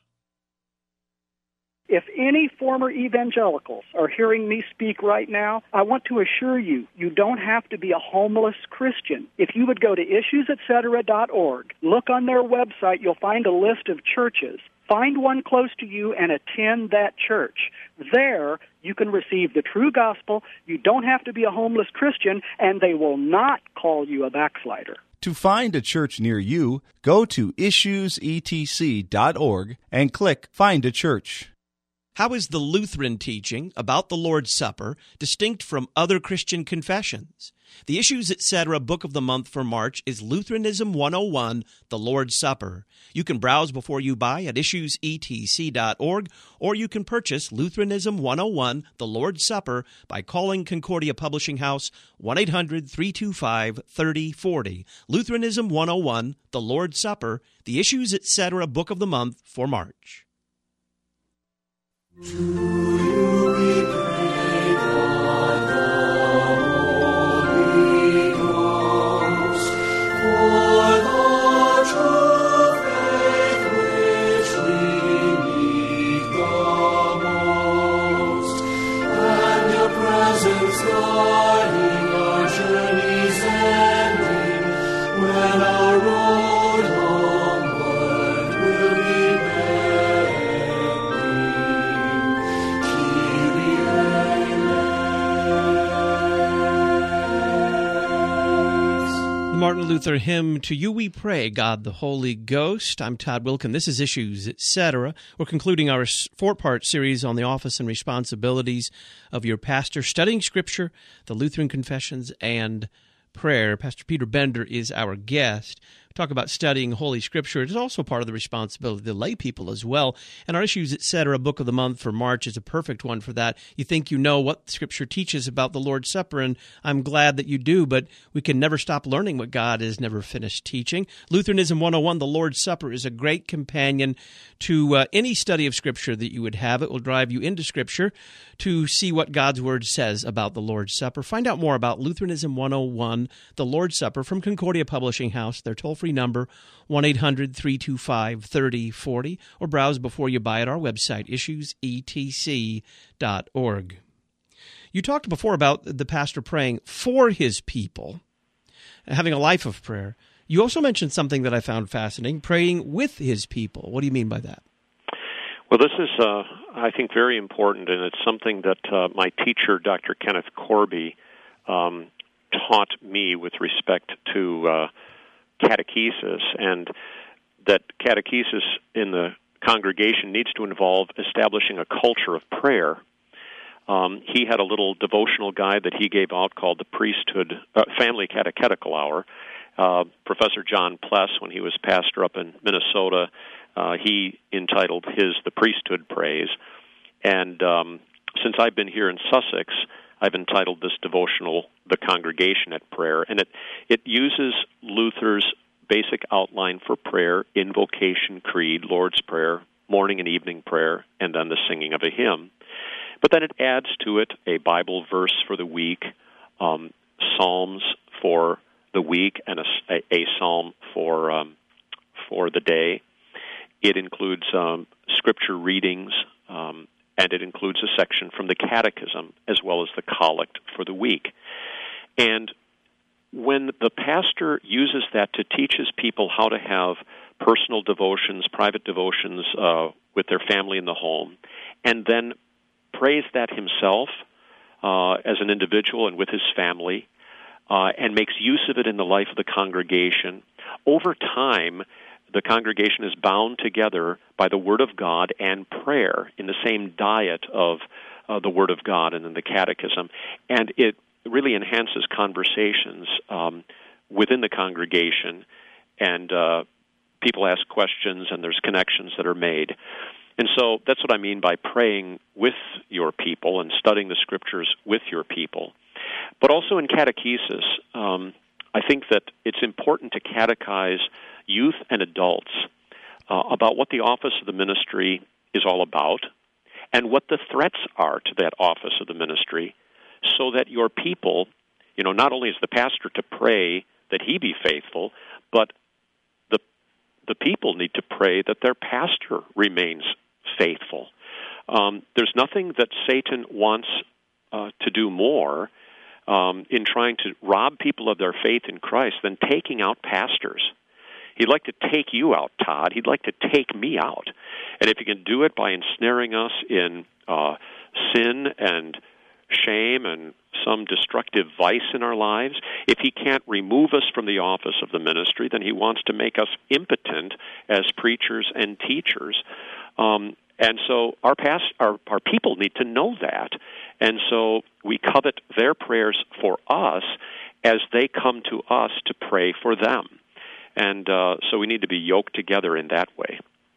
If any former evangelicals are hearing me speak right now, I want to assure you, you don't have to be a homeless Christian. If you would go to issues et cetera dot org, look on their website, you'll find a list of churches. Find one close to you and attend that church. There, you can receive the true gospel. You don't have to be a homeless Christian, and they will not call you a backslider. To find a church near you, go to issues e t c dot org and click Find a Church. How is the Lutheran teaching about the Lord's Supper distinct from other Christian confessions? The Issues, et cetera book of the month for March is Lutheranism one oh one, The Lord's Supper. You can browse before you buy at issues e t c dot org, or you can purchase Lutheranism one oh one, The Lord's Supper by calling Concordia Publishing House one eight hundred, three two five, three oh four oh. Lutheranism one oh one, The Lord's Supper, The Issues, et cetera book of the month for March. To you we pray, God the Holy Ghost, for the true faith which we need the most, and your presence guiding our journey's ending, when our road homeward will be bare. Martin Luther hymn, To You We Pray, God the Holy Ghost. I'm Todd Wilkin. This is Issues, et cetera. We're concluding our four-part series on the office and responsibilities of your pastor, studying Scripture, the Lutheran Confessions, and prayer. Pastor Peter Bender is our guest. We talk about studying Holy Scripture. It is also part of the responsibility of the lay people as well. And our Issues, et cetera, book of the month for March is a perfect one for that. You think you know what Scripture teaches about the Lord's Supper, and I'm glad that you do, but we can never stop learning what God has never finished teaching. Lutheranism one oh one, the Lord's Supper, is a great companion to uh, any study of Scripture that you would have. It will drive you into Scripture to see what God's Word says about the Lord's Supper. Find out more about Lutheranism one oh one, the Lord's Supper, from Concordia Publishing House. Their toll-free number, one eight hundred, three two five, three oh four oh, or browse before you buy at our website, issues e t c dot org. You talked before about the pastor praying for his people, having a life of prayer. You also mentioned something that I found fascinating, praying with his people. What do you mean by that? Well, this is, uh, I think, very important, and it's something that uh, my teacher, Doctor Kenneth Corby, um, taught me with respect to uh, catechesis, and that catechesis in the congregation needs to involve establishing a culture of prayer. Um, he had a little devotional guide that he gave out called the Priesthood uh, Family Catechetical Hour. Uh, Professor John Pless, when he was pastor up in Minnesota, uh, he entitled his The Priesthood Praise. And um, since I've been here in Sussex, I've entitled this devotional The Congregation at Prayer, and it, it uses Luther's basic outline for prayer: invocation, creed, Lord's Prayer, morning and evening prayer, and then the singing of a hymn. But then it adds to it a Bible verse for the week, um, psalms for the week, and a, a, a psalm for um, for the day. It includes um, scripture readings, um, and it includes a section from the Catechism, as well as the Collect for the week. And when the pastor uses that to teach his people how to have personal devotions, private devotions uh, with their family in the home, and then prays that himself uh, as an individual and with his family, uh, and makes use of it in the life of the congregation, over time, the congregation is bound together by the Word of God and prayer in the same diet of uh, the Word of God and in the Catechism. And it really enhances conversations um, within the congregation, and uh, people ask questions, and there's connections that are made. And so that's what I mean by praying with your people and studying the Scriptures with your people. But also in catechesis, um, I think that it's important to catechize youth and adults uh, about what the office of the ministry is all about and what the threats are to that office of the ministry, so that your people, you know, not only is the pastor to pray that he be faithful, but the the people need to pray that their pastor remains faithful. Um, there's nothing that Satan wants uh, to do more um, in trying to rob people of their faith in Christ than taking out pastors. He'd like to take you out, Todd. He'd like to take me out. And if he can do it by ensnaring us in uh, sin and shame and some destructive vice in our lives, if he can't remove us from the office of the ministry, then he wants to make us impotent as preachers and teachers. Um, and so our, past, our, our people need to know that. And so we covet their prayers for us as they come to us to pray for them. And uh, so we need to be yoked together in that way.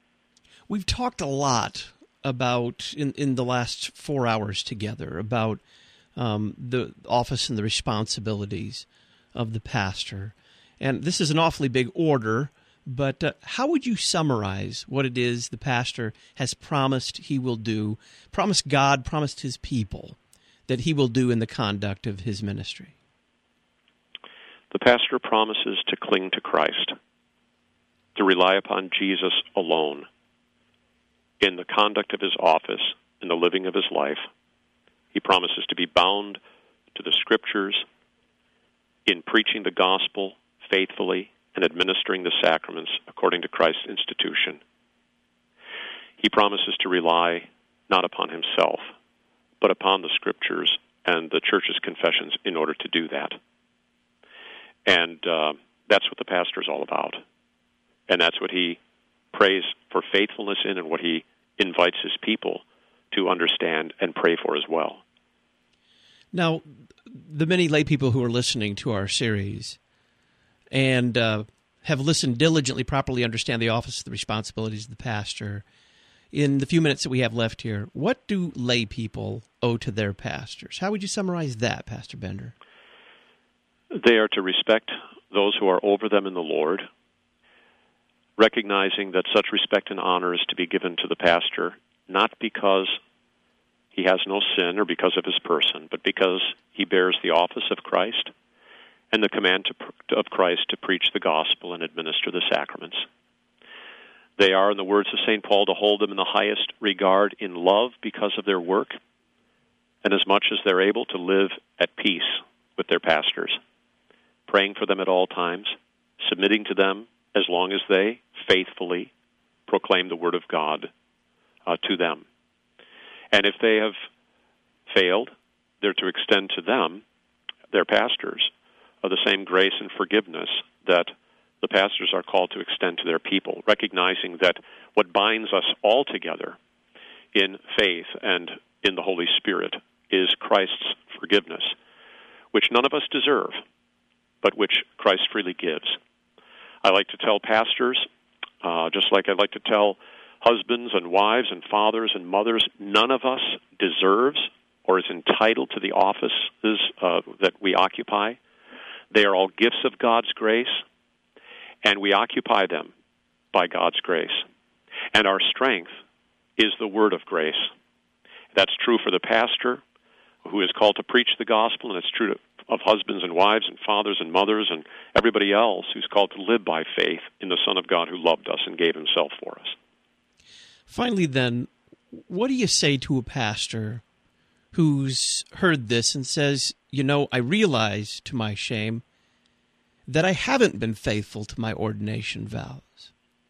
We've talked a lot about, in, in the last four hours together, about um, the office and the responsibilities of the pastor. And this is an awfully big order, but uh, how would you summarize what it is the pastor has promised he will do, promised God, promised his people, that he will do in the conduct of his ministry? The pastor promises to cling to Christ, to rely upon Jesus alone in the conduct of his office, in the living of his life. He promises to be bound to the Scriptures in preaching the gospel faithfully and administering the sacraments according to Christ's institution. He promises to rely not upon himself, but upon the Scriptures and the Church's confessions in order to do that. And uh, That's what the pastor is all about. And that's what he prays for faithfulness in, and what he invites his people to understand and pray for as well. Now, the many lay people who are listening to our series and uh, have listened diligently, properly understand the office, the responsibilities of the pastor. In the few minutes that we have left here, what do lay people owe to their pastors? How would you summarize that, Pastor Bender? They are to respect those who are over them in the Lord, recognizing that such respect and honor is to be given to the pastor, not because he has no sin or because of his person, but because he bears the office of Christ and the command to, of Christ to preach the gospel and administer the sacraments. They are, in the words of Saint Paul, to hold them in the highest regard in love because of their work, and as much as they're able to live at peace with their pastors, praying for them at all times, submitting to them as long as they faithfully proclaim the word of God uh, to them. And if they have failed, they're to extend to them, their pastors, uh, the same grace and forgiveness that the pastors are called to extend to their people, recognizing that what binds us all together in faith and in the Holy Spirit is Christ's forgiveness, which none of us deserve, but which Christ freely gives. I like to tell pastors, uh, just like I like to tell husbands and wives and fathers and mothers, none of us deserves or is entitled to the offices uh, that we occupy. They are all gifts of God's grace, and we occupy them by God's grace. And our strength is the word of grace. That's true for the pastor, who is called to preach the gospel, and it's true to, of husbands and wives and fathers and mothers and everybody else who's called to live by faith in the Son of God who loved us and gave himself for us. Finally, then, what do you say to a pastor who's heard this and says, you know, I realize, to my shame, that I haven't been faithful to my ordination vows?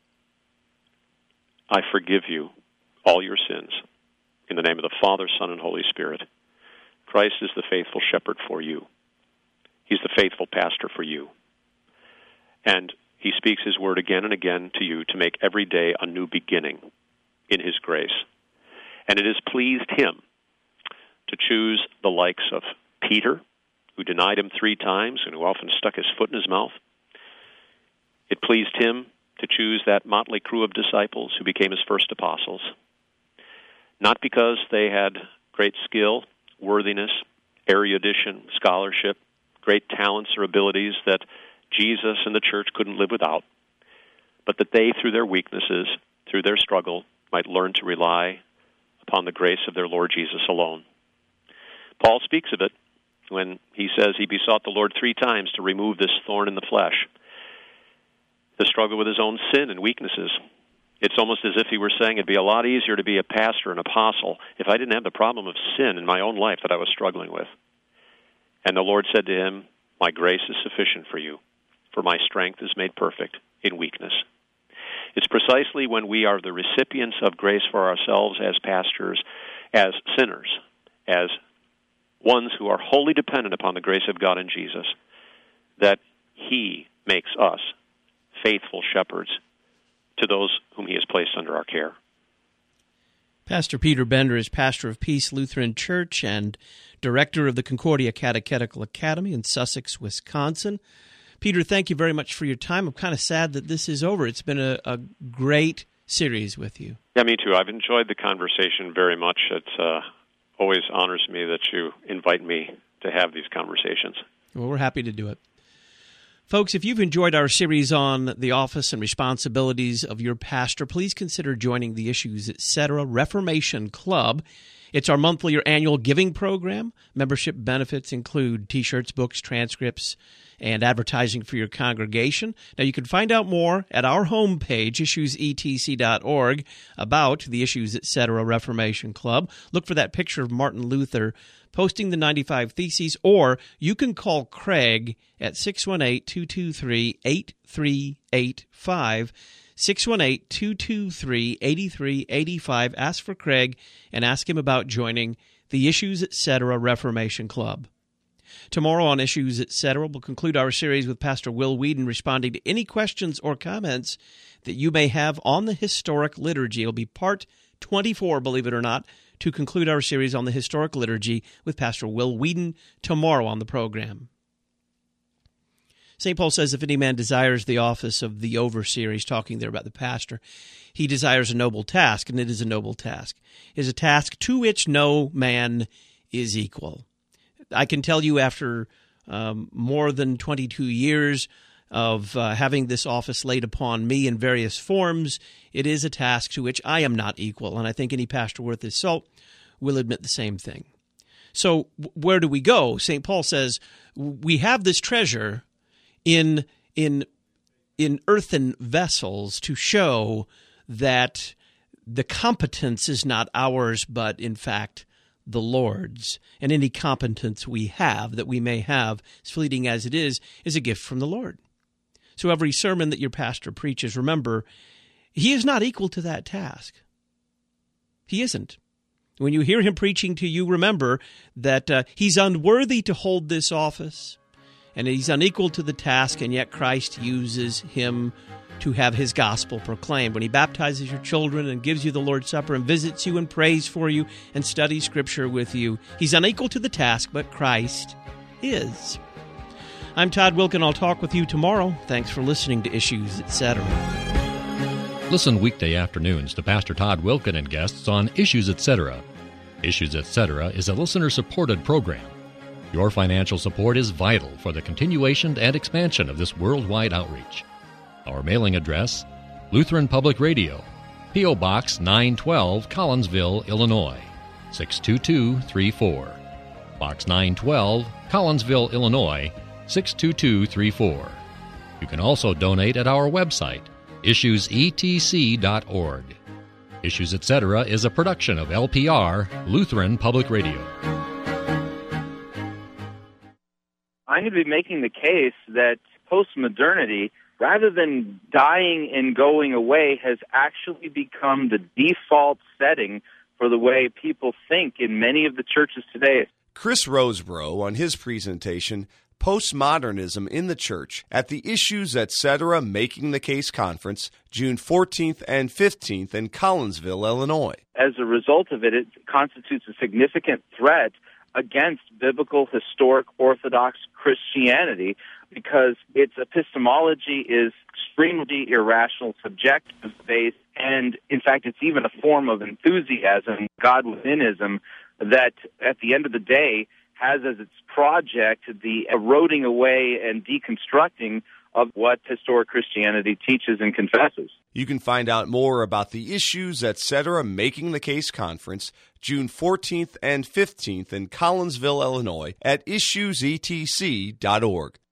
I forgive you all your sins. In the name of the Father, Son, and Holy Spirit. Christ is the faithful shepherd for you. He's the faithful pastor for you. And he speaks his word again and again to you to make every day a new beginning in his grace. And it has pleased him to choose the likes of Peter, who denied him three times and who often stuck his foot in his mouth. It pleased him to choose that motley crew of disciples who became his first apostles, not because they had great skill, worthiness, erudition, scholarship, great talents or abilities that Jesus and the church couldn't live without, but that they, through their weaknesses, through their struggle, might learn to rely upon the grace of their Lord Jesus alone. Paul speaks of it when he says he besought the Lord three times to remove this thorn in the flesh, the struggle with his own sin and weaknesses. It's almost as if he were saying it'd be a lot easier to be a pastor, an apostle, if I didn't have the problem of sin in my own life that I was struggling with. And the Lord said to him, my grace is sufficient for you, for my strength is made perfect in weakness. It's precisely when we are the recipients of grace for ourselves as pastors, as sinners, as ones who are wholly dependent upon the grace of God in Jesus, that he makes us faithful shepherds to those whom he has placed under our care. Pastor Peter Bender is pastor of Peace Lutheran Church and director of the Concordia Catechetical Academy in Sussex, Wisconsin. Peter, thank you very much for your time. I'm kind of sad that this is over. It's been a, a great series with you. Yeah, me too. I've enjoyed the conversation very much. It uh, always honors me that you invite me to have these conversations. Well, we're happy to do it. Folks, if you've enjoyed our series on the office and responsibilities of your pastor, please consider joining the Issues Etc. Reformation Club. It's our monthly or annual giving program. Membership benefits include T-shirts, books, transcripts, and advertising for your congregation. Now, you can find out more at our homepage, issues e t c dot org, about the Issues Etc. Reformation Club. Look for that picture of Martin Luther posting the ninety-five Theses, or you can call Craig at six one eight, two two three, eight three eight five, six one eight, two two three, eight three eight five. Ask for Craig and ask him about joining the Issues Etc. Reformation Club. Tomorrow on Issues, et cetera, we'll conclude our series with Pastor Will Whedon responding to any questions or comments that you may have on the historic liturgy. It'll be part twenty-four, believe it or not, to conclude our series on the historic liturgy with Pastor Will Whedon tomorrow on the program. Saint Paul says, if any man desires the office of the overseer, he's talking there about the pastor, he desires a noble task, and it is a noble task. It is a task to which no man is equal. I can tell you after um, more than twenty-two years of uh, having this office laid upon me in various forms, it is a task to which I am not equal, and I think any pastor worth his salt will admit the same thing. So where do we go? Saint Paul says we have this treasure in in in earthen vessels to show that the competence is not ours, but in fact the Lord's. And any competence we have, that we may have, as fleeting as it is, is a gift from the Lord. So every sermon that your pastor preaches, remember, he is not equal to that task. He isn't. When you hear him preaching to you, remember that uh, he's unworthy to hold this office, and he's unequal to the task, and yet Christ uses him to have his gospel proclaimed. When he baptizes your children and gives you the Lord's Supper and visits you and prays for you and studies Scripture with you, he's unequal to the task, but Christ is. I'm Todd Wilken. I'll talk with you tomorrow. Thanks for listening to Issues, et cetera. Listen weekday afternoons to Pastor Todd Wilken and guests on Issues, et cetera. Issues, et cetera is a listener-supported program. Your financial support is vital for the continuation and expansion of this worldwide outreach. Our mailing address, Lutheran Public Radio, P O. Box nine twelve, Collinsville, Illinois, six two two three four. Box nine twelve, Collinsville, Illinois, six two two three four. You can also donate at our website, issues e t c dot org. Issues, et cetera is a production of L P R, Lutheran Public Radio. I'm going to be making the case that postmodernity, rather than dying and going away, has actually become the default setting for the way people think in many of the churches today. Chris Rosebrough on his presentation, Postmodernism in the Church, at the Issues, et cetera Making the Case Conference, June fourteenth and fifteenth in Collinsville, Illinois. As a result of it, it constitutes a significant threat against biblical, historic, Orthodox Christianity, because its epistemology is extremely irrational, subjective based, and in fact it's even a form of enthusiasm, God withinism, that at the end of the day has as its project the eroding away and deconstructing of what historic Christianity teaches and confesses. You can find out more about the Issues, et cetera Making the Case Conference, June fourteenth and fifteenth in Collinsville, Illinois, at issues e t c dot org.